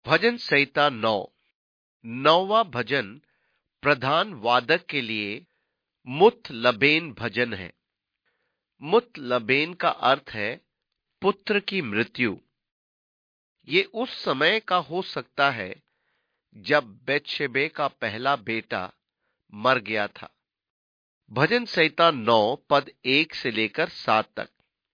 भजन संहिता 9। नौवां भजन प्रधान वादक के लिए मुतलबेन भजन है। मुतलबेन का अर्थ है पुत्र की मृत्यु। ये उस समय का हो सकता है जब बेतशेबे का पहला बेटा मर गया था। भजन संहिता 9 पद 1 से लेकर 7 तक।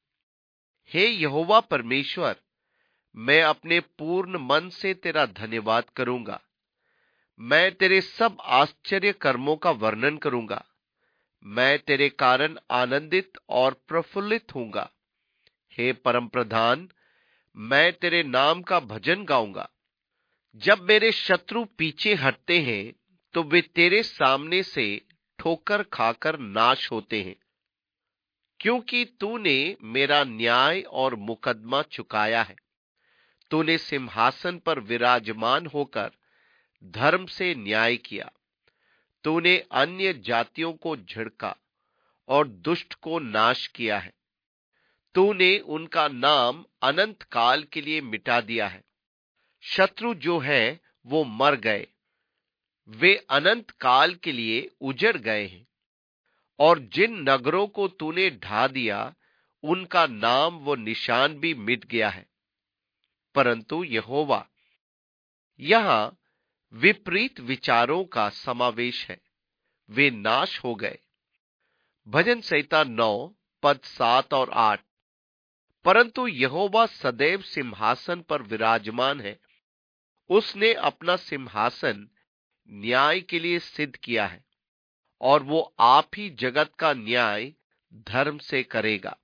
हे यहोवा परमेश्वर, मैं अपने पूर्ण मन से तेरा धन्यवाद करूंगा। मैं तेरे सब आश्चर्य कर्मों का वर्णन करूंगा। मैं तेरे कारण आनंदित और प्रफुल्लित होऊंगा। हे परम प्रधान, मैं तेरे नाम का भजन गाऊंगा। जब मेरे शत्रु पीछे हटते हैं तो वे तेरे सामने से ठोकर खाकर नाश होते हैं, क्योंकि तूने मेरा न्याय और मुकदमा चुकाया है। तूने सिंहासन पर विराजमान होकर धर्म से न्याय किया। तूने अन्य जातियों को झिड़का और दुष्ट को नाश किया है। तूने उनका नाम अनंत काल के लिए मिटा दिया है। शत्रु जो है वो मर गए, वे अनंत काल के लिए उजड़ गए हैं। और जिन नगरों को तूने ढा दिया, उनका नाम वो निशान भी मिट गया है। परंतु यहोवा, यहां विपरीत विचारों का समावेश है, वे नाश हो गए। भजन संहिता 9 पद 7 और 8। परंतु यहोवा सदैव सिंहासन पर विराजमान है। उसने अपना सिंहासन न्याय के लिए सिद्ध किया है, और वो आप ही जगत का न्याय धर्म से करेगा।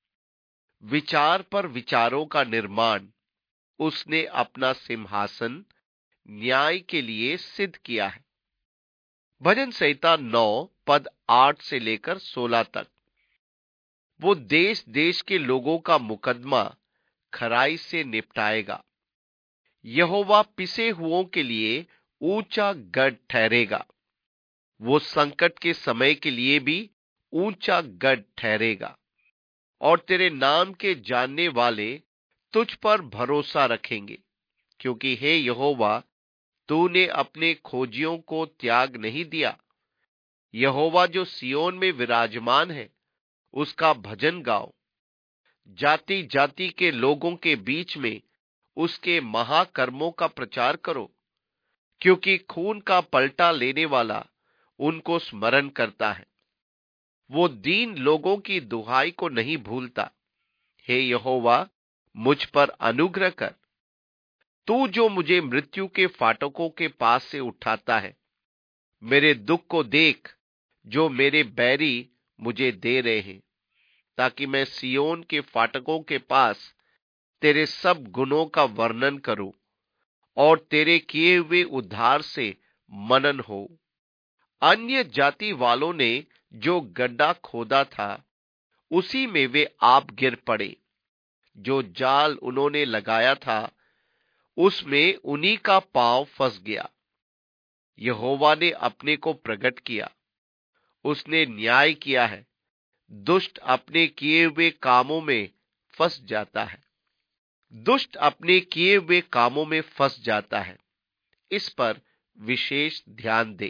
विचार पर विचारों का निर्माण उसने अपना सिंहासन न्याय के लिए सिद्ध किया है। भजन संहिता 9 पद 8 से लेकर 16 तक। वो देश देश के लोगों का मुकदमा खराई से निपटाएगा। यहोवा पिसे हुओं के लिए ऊंचा गढ़ ठहरेगा। वो संकट के समय के लिए भी ऊंचा गढ़ ठहरेगा। और तेरे नाम के जानने वाले तुझ पर भरोसा रखेंगे, क्योंकि हे यहोवा, तूने अपने खोजियों को त्याग नहीं दिया। यहोवा जो सियोन में विराजमान है, उसका भजन गाओ। जाति जाति के लोगों के बीच में उसके महाकर्मों का प्रचार करो, क्योंकि खून का पलटा लेने वाला उनको स्मरण करता है। वो दीन लोगों की दुहाई को नहीं भूलता। हे यहोवा, मुझ पर अनुग्रह कर। तू जो मुझे मृत्यु के फाटकों के पास से उठाता है, मेरे दुख को देख जो मेरे बैरी मुझे दे रहे हैं, ताकि मैं सियोन के फाटकों के पास तेरे सब गुणों का वर्णन करूं और तेरे किए हुए उद्धार से मनन हो। अन्य जाति वालों ने जो गड्ढा खोदा था, उसी में वे आप गिर पड़े। जो जाल उन्होंने लगाया था, उसमें उन्हीं का पांव फंस गया। यहोवा ने अपने को प्रकट किया, उसने न्याय किया है। दुष्ट अपने किए हुए कामों में फंस जाता है। दुष्ट अपने किए हुए कामों में फंस जाता है। इस पर विशेष ध्यान दे।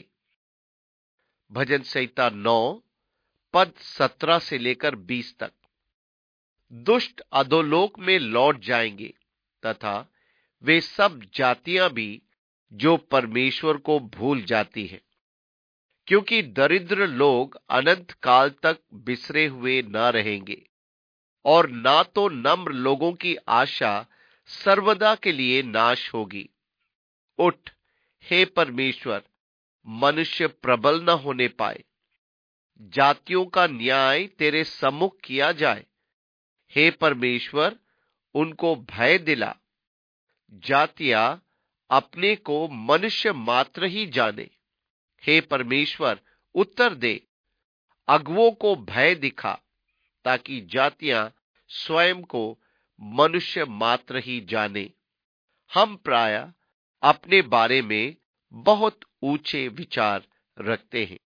भजन संहिता 9 पद 17 से लेकर 20 तक। दुष्ट अधोलोक में लौट जाएंगे, तथा वे सब जातियां भी जो परमेश्वर को भूल जाती हैं, क्योंकि दरिद्र लोग अनंत काल तक बिसरे हुए न रहेंगे, और ना तो नम्र लोगों की आशा सर्वदा के लिए नाश होगी। उठ, हे परमेश्वर, मनुष्य प्रबल न होने पाए। जातियों का न्याय तेरे सम्मुख किया जाए। हे परमेश्वर, उनको भय दिला। जातियां अपने को मनुष्य मात्र ही जाने। हे परमेश्वर, उत्तर दे। अगुओं को भय दिखा, ताकि जातियां स्वयं को मनुष्य मात्र ही जाने। हम प्राय अपने बारे में बहुत ऊंचे विचार रखते हैं।